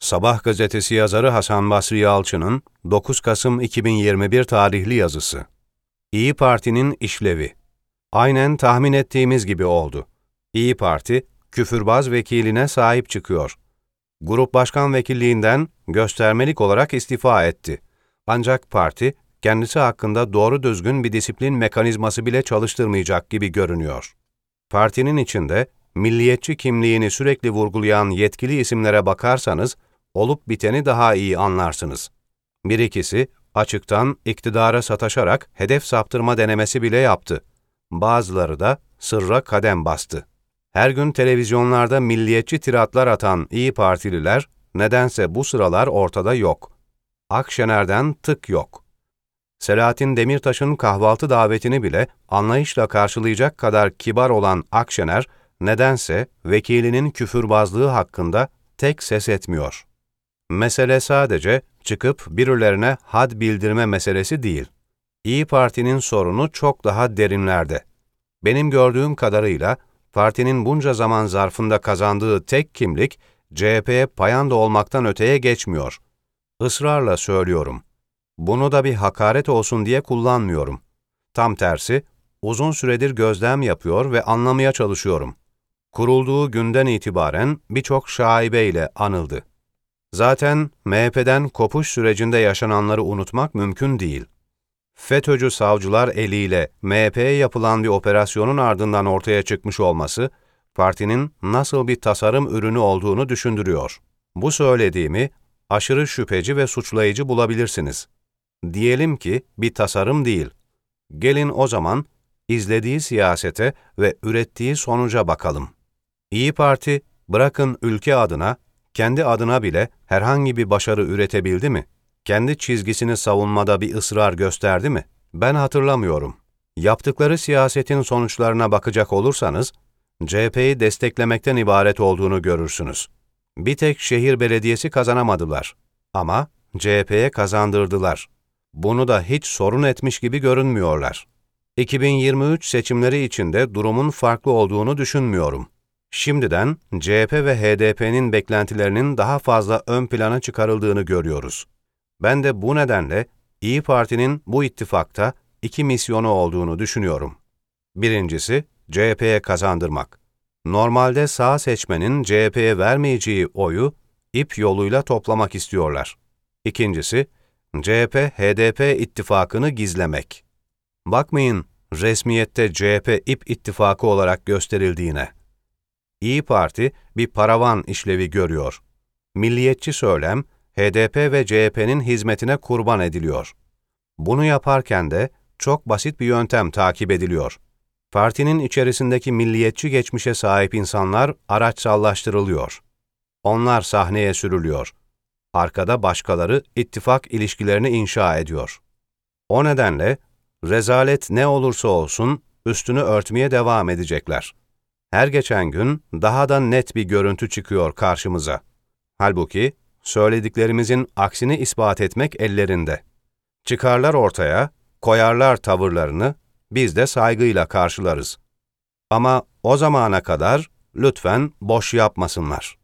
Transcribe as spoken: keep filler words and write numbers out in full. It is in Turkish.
Sabah gazetesi yazarı Hasan Basri Yalçın'ın dokuz Kasım iki bin yirmi bir tarihli yazısı. İyi Parti'nin işlevi. Aynen tahmin ettiğimiz gibi oldu. İyi Parti, küfürbaz vekiline sahip çıkıyor. Grup başkan vekilliğinden göstermelik olarak istifa etti. Ancak parti, kendisi hakkında doğru düzgün bir disiplin mekanizması bile çalıştırmayacak gibi görünüyor. Partinin içinde, milliyetçi kimliğini sürekli vurgulayan yetkili isimlere bakarsanız, olup biteni daha iyi anlarsınız. Bir ikisi, açıktan iktidara sataşarak hedef saptırma denemesi bile yaptı. Bazıları da sırra kadem bastı. Her gün televizyonlarda milliyetçi tiratlar atan İyi Partililer, nedense bu sıralar ortada yok. Akşener'den tık yok. Selahattin Demirtaş'ın kahvaltı davetini bile anlayışla karşılayacak kadar kibar olan Akşener, nedense vekilinin küfürbazlığı hakkında tek ses etmiyor. Mesele sadece çıkıp birilerine had bildirme meselesi değil. İyi Parti'nin sorunu çok daha derinlerde. Benim gördüğüm kadarıyla, partinin bunca zaman zarfında kazandığı tek kimlik, C H P'ye payanda olmaktan öteye geçmiyor. Israrla söylüyorum. Bunu da bir hakaret olsun diye kullanmıyorum. Tam tersi, uzun süredir gözlem yapıyor ve anlamaya çalışıyorum. Kurulduğu günden itibaren birçok şaibeyle anıldı. Zaten M H P'den kopuş sürecinde yaşananları unutmak mümkün değil. FETÖ'cü savcılar eliyle M H P'ye yapılan bir operasyonun ardından ortaya çıkmış olması, partinin nasıl bir tasarım ürünü olduğunu düşündürüyor. Bu söylediğimi aşırı şüpheci ve suçlayıcı bulabilirsiniz. Diyelim ki bir tasarım değil. Gelin o zaman izlediği siyasete ve ürettiği sonuca bakalım. İyi Parti, bırakın ülke adına, kendi adına bile herhangi bir başarı üretebildi mi? Kendi çizgisini savunmada bir ısrar gösterdi mi? Ben hatırlamıyorum. Yaptıkları siyasetin sonuçlarına bakacak olursanız, C H P'yi desteklemekten ibaret olduğunu görürsünüz. Bir tek şehir belediyesi kazanamadılar. Ama C H P'ye kazandırdılar. Bunu da hiç sorun etmiş gibi görünmüyorlar. iki bin yirmi üç seçimleri içinde durumun farklı olduğunu düşünmüyorum. Şimdiden C H P ve H D P'nin beklentilerinin daha fazla ön plana çıkarıldığını görüyoruz. Ben de bu nedenle İyi Parti'nin bu ittifakta iki misyonu olduğunu düşünüyorum. Birincisi, C H P'ye kazandırmak. Normalde sağ seçmenin C H P'ye vermeyeceği oyu ip yoluyla toplamak istiyorlar. İkincisi, C H P H D P ittifakını gizlemek. Bakmayın resmiyette C H P ip ittifakı olarak gösterildiğine. İyi Parti bir paravan işlevi görüyor. Milliyetçi söylem, H D P ve C H P'nin hizmetine kurban ediliyor. Bunu yaparken de çok basit bir yöntem takip ediliyor. Partinin içerisindeki milliyetçi geçmişe sahip insanlar araçsallaştırılıyor. Onlar sahneye sürülüyor. Arkada başkaları ittifak ilişkilerini inşa ediyor. O nedenle rezalet ne olursa olsun üstünü örtmeye devam edecekler. Her geçen gün daha da net bir görüntü çıkıyor karşımıza. Halbuki söylediklerimizin aksini ispat etmek ellerinde. Çıkarlar ortaya, koyarlar tavırlarını, biz de saygıyla karşılarız. Ama o zamana kadar lütfen boş yapmasınlar.